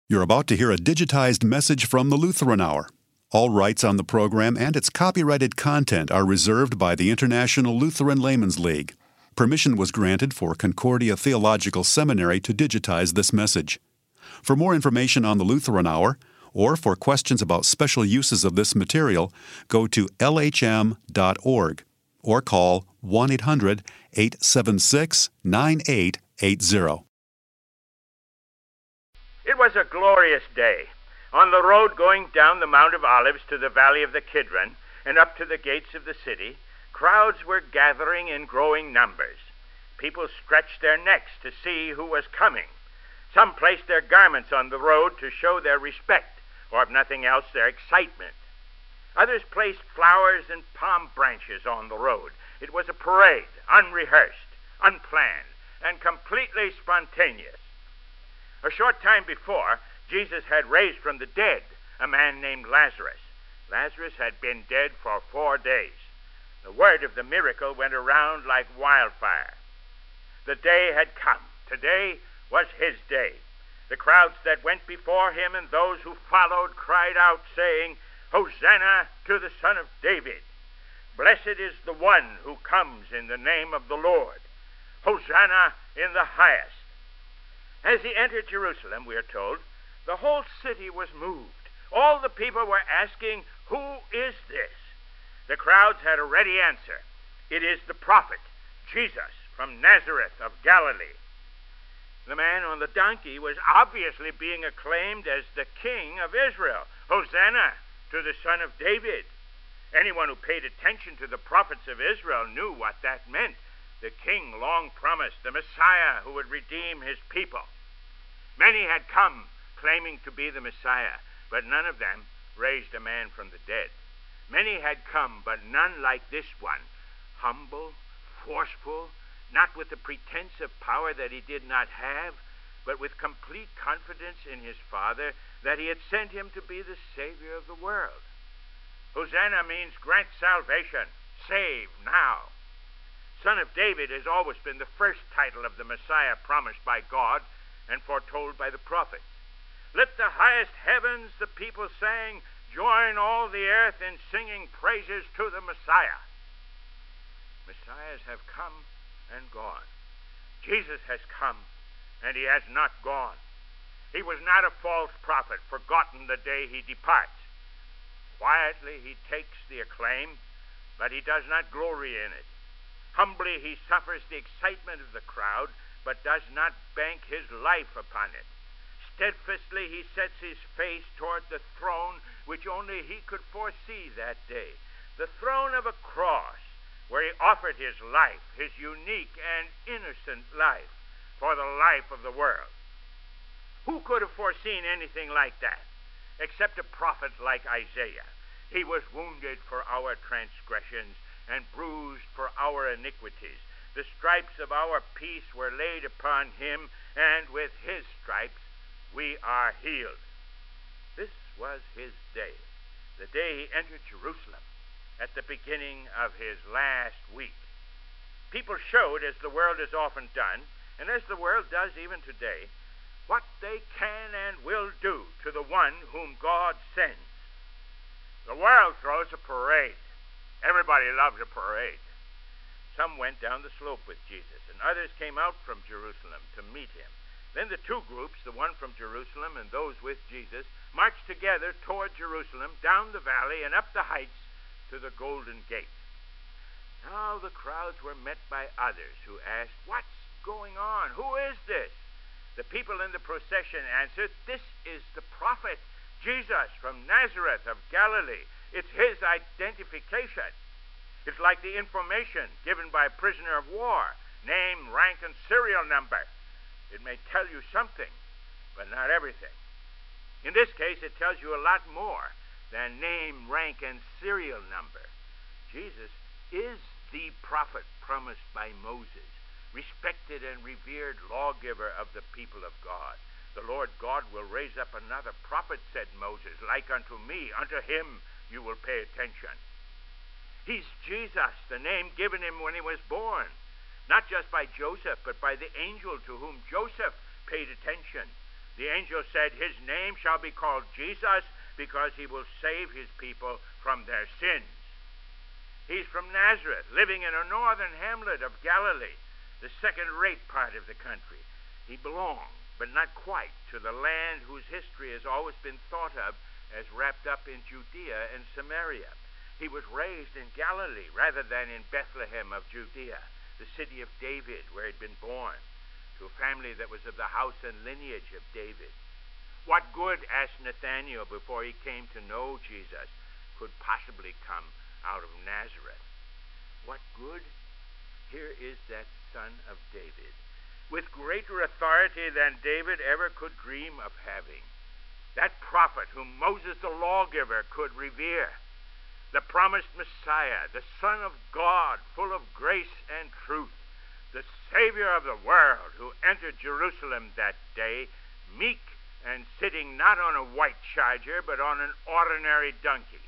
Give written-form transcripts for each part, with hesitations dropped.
You're about to hear a digitized message from the Lutheran Hour. All rights on the program and its copyrighted content are reserved by the International Lutheran Laymen's League. Permission was granted for Concordia Theological Seminary to digitize this message. For more information on the Lutheran Hour, or for questions about special uses of this material, go to lhm.org or call 1-800-876-9880. It was a glorious day. On the road going down the Mount of Olives to the valley of the Kidron and up to the gates of the city, crowds were gathering in growing numbers. People stretched their necks to see who was coming. Some placed their garments on the road to show their respect, or if nothing else, their excitement. Others placed flowers and palm branches on the road. It was a parade, unrehearsed, unplanned, and completely spontaneous. A short time before, Jesus had raised from the dead a man named Lazarus. Lazarus had been dead for 4 days. The word of the miracle went around like wildfire. The day had come. Today was his day. The crowds that went before him and those who followed cried out, saying, "Hosanna to the Son of David! Blessed is the one who comes in the name of the Lord! Hosanna in the highest!" As he entered Jerusalem, we are told, the whole city was moved. All the people were asking, "Who is this?" The crowds had a ready answer. It is the prophet, Jesus, from Nazareth of Galilee. The man on the donkey was obviously being acclaimed as the King of Israel. Hosanna to the Son of David. Anyone who paid attention to the prophets of Israel knew what that meant. The king long promised, the Messiah who would redeem his people. Many had come claiming to be the Messiah, but none of them raised a man from the dead. Many had come, but none like this one, humble, forceful, not with the pretense of power that he did not have, but with complete confidence in his Father that he had sent him to be the Savior of the world. Hosanna means grant salvation, save now. Son of David has always been the first title of the Messiah promised by God and foretold by the prophets. Lift the highest heavens, the people sang, join all the earth in singing praises to the Messiah. Messiahs have come and gone. Jesus has come, and he has not gone. He was not a false prophet, forgotten the day he departs. Quietly he takes the acclaim, but he does not glory in it. Humbly he suffers the excitement of the crowd, but does not bank his life upon it. Steadfastly he sets his face toward the throne which only he could foresee that day, the throne of a cross, where he offered his life, his unique and innocent life, for the life of the world. Who could have foreseen anything like that, except a prophet like Isaiah? He was wounded for our transgressions and bruised for our iniquities. The stripes of our peace were laid upon him, and with his stripes we are healed. This was his day, the day he entered Jerusalem at the beginning of his last week. People showed, as the world has often done, and as the world does even today, what they can and will do to the one whom God sends. The world throws a parade. Everybody loves a parade. Some went down the slope with Jesus, and others came out from Jerusalem to meet him. Then the two groups, the one from Jerusalem and those with Jesus, marched together toward Jerusalem, down the valley and up the heights to the Golden Gate. Now the crowds were met by others who asked, "What's going on? Who is this?" The people in the procession answered, "This is the prophet, Jesus from Nazareth of Galilee." It's his identification. It's like the information given by a prisoner of war, name, rank, and serial number. It may tell you something, but not everything. In this case, it tells you a lot more than name, rank, and serial number. Jesus is the prophet promised by Moses, respected and revered lawgiver of the people of God. The Lord God will raise up another prophet, said Moses, like unto me. Unto him you will pay attention. He's Jesus, the name given him when he was born, not just by Joseph, but by the angel to whom Joseph paid attention. The angel said, "His name shall be called Jesus, because he will save his people from their sins." He's from Nazareth, living in a northern hamlet of Galilee, the second-rate part of the country. He belonged, but not quite, to the land whose history has always been thought of as wrapped up in Judea and Samaria. He was raised in Galilee rather than in Bethlehem of Judea, the city of David, where he'd been born, to a family that was of the house and lineage of David. What good, asked Nathanael before he came to know Jesus, could possibly come out of Nazareth? What good? Here is that son of David, with greater authority than David ever could dream of having. That prophet whom Moses the lawgiver could revere. The promised Messiah, the Son of God, full of grace and truth. The Savior of the world, who entered Jerusalem that day, meek and sitting not on a white charger, but on an ordinary donkey.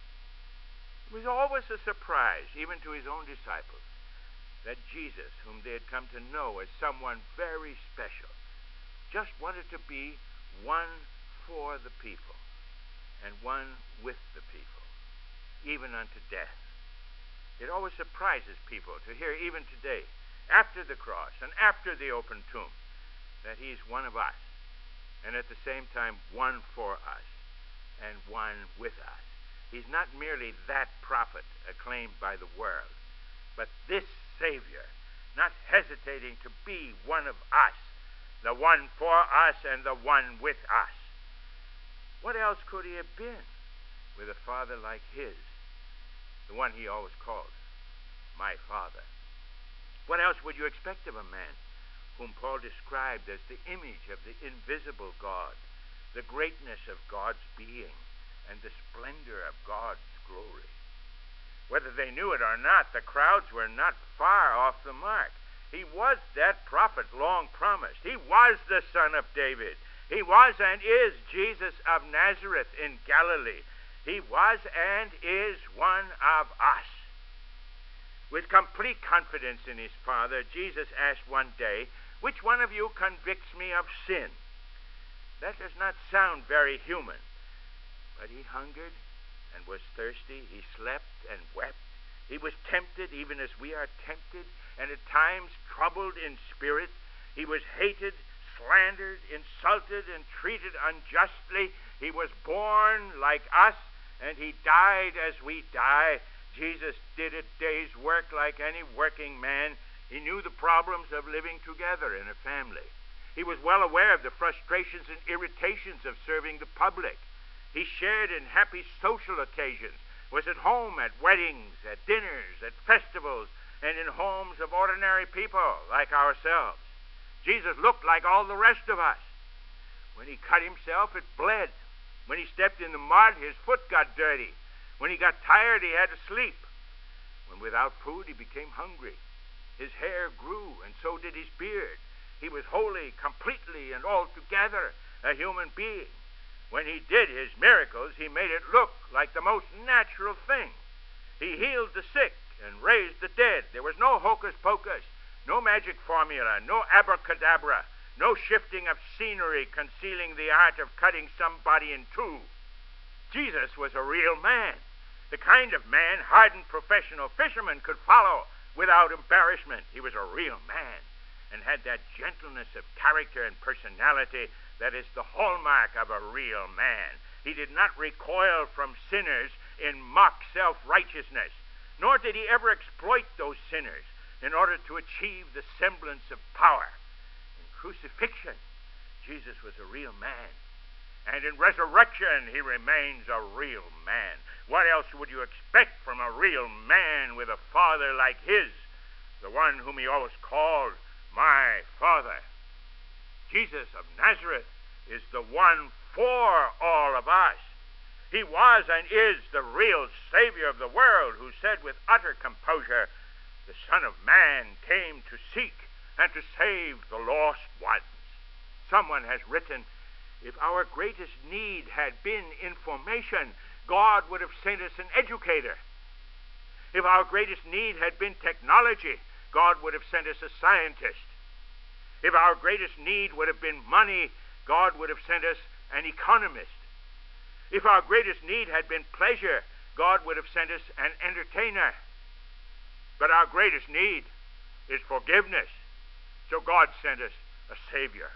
It was always a surprise, even to his own disciples, that Jesus, whom they had come to know as someone very special, just wanted to be one for the people and one with the people, even unto death. It always surprises people to hear, even today, after the cross and after the open tomb, that he's one of us, and at the same time one for us and one with us. He's not merely that prophet acclaimed by the world, but this Savior, not hesitating to be one of us, the one for us and the one with us. What else could he have been with a father like his, the one he always called my Father? What else would you expect of a man whom Paul described as the image of the invisible God, the greatness of God's being, and the splendor of God's glory? Whether they knew it or not, the crowds were not far off the mark. He was that prophet long promised. He was the Son of David. He was and is Jesus of Nazareth in Galilee. He was and is one of us. With complete confidence in his Father, Jesus asked one day, "Which one of you convicts me of sin?" That does not sound very human, but he hungered and was thirsty. He slept and wept. He was tempted even as we are tempted, and at times troubled in spirit. He was hated, slandered, insulted, and treated unjustly. He was born like us, and he died as we die. Jesus did a day's work like any working man. He knew the problems of living together in a family. He was well aware of the frustrations and irritations of serving the public. He shared in happy social occasions, was at home at weddings, at dinners, at festivals, and in homes of ordinary people like ourselves. Jesus looked like all the rest of us. When he cut himself, it bled. When he stepped in the mud, his foot got dirty. When he got tired, he had to sleep. When without food, he became hungry. His hair grew, and so did his beard. He was wholly, completely, and altogether a human being. When he did his miracles, he made it look like the most natural thing. He healed the sick and raised the dead. There was no hocus pocus, no magic formula, no abracadabra, no shifting of scenery concealing the art of cutting somebody in two. Jesus was a real man, the kind of man hardened professional fishermen could follow without embarrassment. He was a real man and had that gentleness of character and personality that is the hallmark of a real man. He did not recoil from sinners in mock self-righteousness, nor did he ever exploit those sinners in order to achieve the semblance of power. In crucifixion, Jesus was a real man. And in resurrection, he remains a real man. What else would you expect from a real man with a father like his, the one whom he always called my Father? Jesus of Nazareth is the one for all of us. He was and is the real Savior of the world, who said with utter composure, "The Son of Man came to seek and to save the lost ones." Someone has written, if our greatest need had been information, God would have sent us an educator. If our greatest need had been technology, God would have sent us a scientist. If our greatest need would have been money, God would have sent us an economist. If our greatest need had been pleasure, God would have sent us an entertainer. But our greatest need is forgiveness, so God sent us a Savior.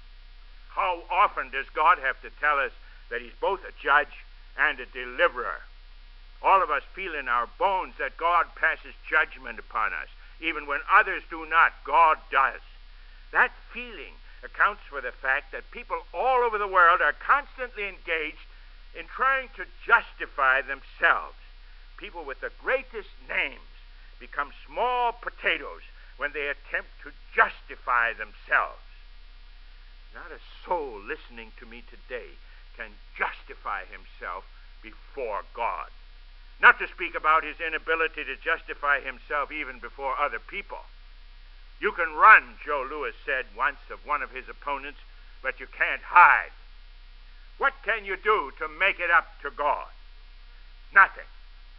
How often does God have to tell us that he's both a judge and a deliverer? All of us feel in our bones that God passes judgment upon us. Even when others do not, God does. That feeling accounts for the fact that people all over the world are constantly engaged in trying to justify themselves. People with the greatest names become small potatoes when they attempt to justify themselves. Not a soul listening to me today can justify himself before God. Not to speak about his inability to justify himself even before other people. You can run, Joe Louis said once of one of his opponents, but you can't hide. What can you do to make it up to God? Nothing.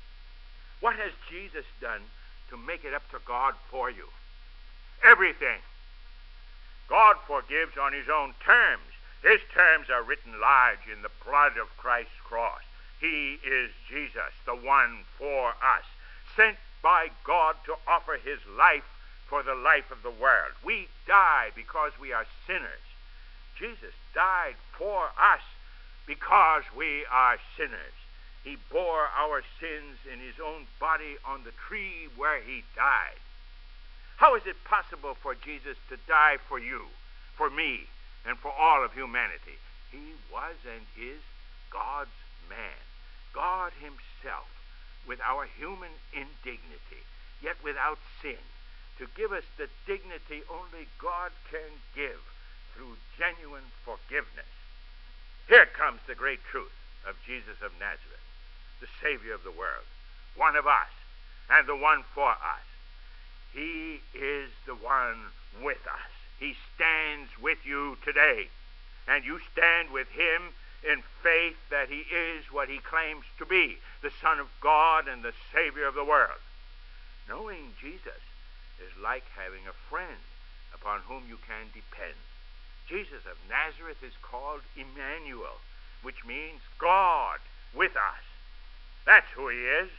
What has Jesus done to make it up to God for you? Everything. God forgives on his own terms. His terms are written large in the blood of Christ's cross. He is Jesus, the one for us, sent by God to offer his life for the life of the world. We die because we are sinners. Jesus died for us because we are sinners. He bore our sins in his own body on the tree where he died. How is it possible for Jesus to die for you, for me, and for all of humanity? He was and is God's man, God himself, with our human indignity, yet without sin, to give us the dignity only God can give through genuine forgiveness. Here comes the great truth of Jesus of Nazareth, the Savior of the world, one of us, and the one for us. He is the one with us. He stands with you today, and you stand with him in faith that he is what he claims to be, the Son of God and the Savior of the world. Knowing Jesus is like having a friend upon whom you can depend. Jesus of Nazareth is called Emmanuel, which means God with us. That's who he is.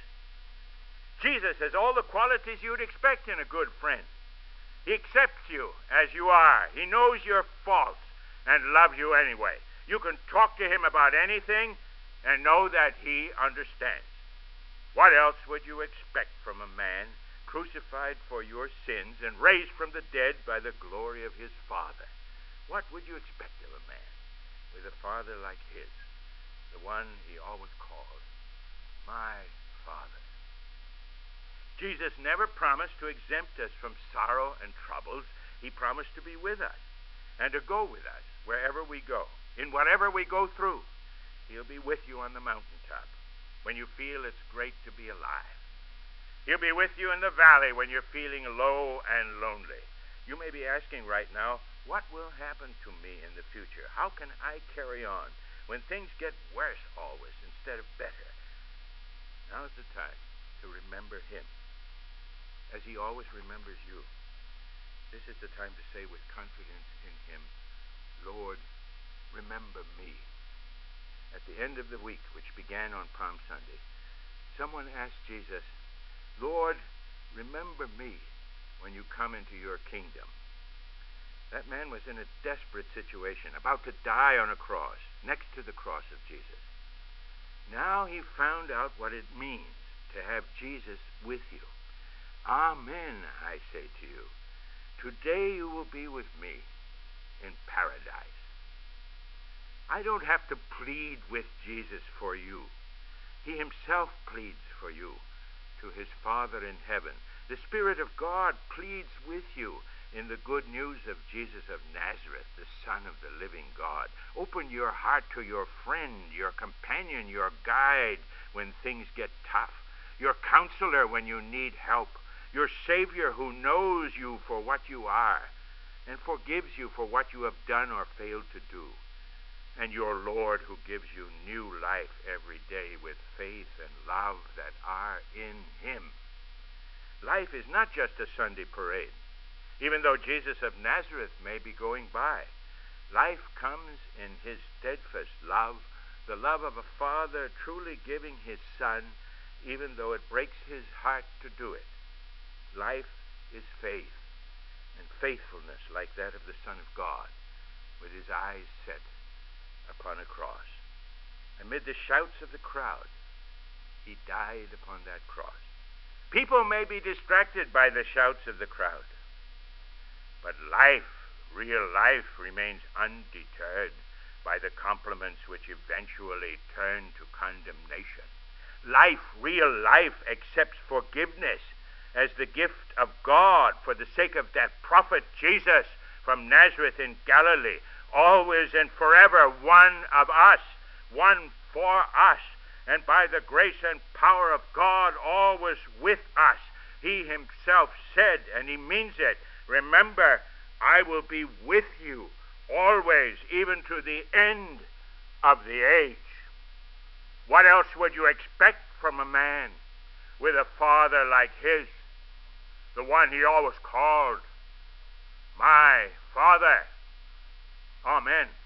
Jesus has all the qualities you'd expect in a good friend. He accepts you as you are. He knows your faults and loves you anyway. You can talk to him about anything and know that he understands. What else would you expect from a man crucified for your sins and raised from the dead by the glory of his Father? What would you expect of a man with a Father like his, the one he always called my Father? Jesus never promised to exempt us from sorrow and troubles. He promised to be with us and to go with us wherever we go, in whatever we go through. He'll be with you on the mountaintop when you feel it's great to be alive. He'll be with you in the valley when you're feeling low and lonely. You may be asking right now, what will happen to me in the future? How can I carry on when things get worse always instead of better? Now's the time to remember him, as he always remembers you. This is the time to say with confidence in him, Lord, remember me. At the end of the week, which began on Palm Sunday, someone asked Jesus, Lord, remember me when you come into your kingdom. That man was in a desperate situation, about to die on a cross, next to the cross of Jesus. Now he found out what it means to have Jesus with you. Amen, I say to you. Today you will be with me in paradise. I don't have to plead with Jesus for you. He himself pleads for you to his Father in heaven. The Spirit of God pleads with you in the good news of Jesus of Nazareth, the Son of the living God. Open your heart to your friend, your companion, your guide when things get tough, your counselor when you need help, your Savior who knows you for what you are and forgives you for what you have done or failed to do, and your Lord who gives you new life every day with faith and love that are in him. Life is not just a Sunday parade, even though Jesus of Nazareth may be going by. Life comes in his steadfast love, the love of a father truly giving his son, even though it breaks his heart to do it. Life is faith, and faithfulness like that of the Son of God, with his eyes set upon a cross. Amid the shouts of the crowd, he died upon that cross. People may be distracted by the shouts of the crowd, but life, real life, remains undeterred by the compliments which eventually turn to condemnation. Life, real life, accepts forgiveness as the gift of God for the sake of that prophet Jesus from Nazareth in Galilee, always and forever one of us, one for us, and by the grace and power of God always with us. He himself said, and he means it, remember, I will be with you always, even to the end of the age. What else would you expect from a man with a father like his, the one he always called my Father? Amen.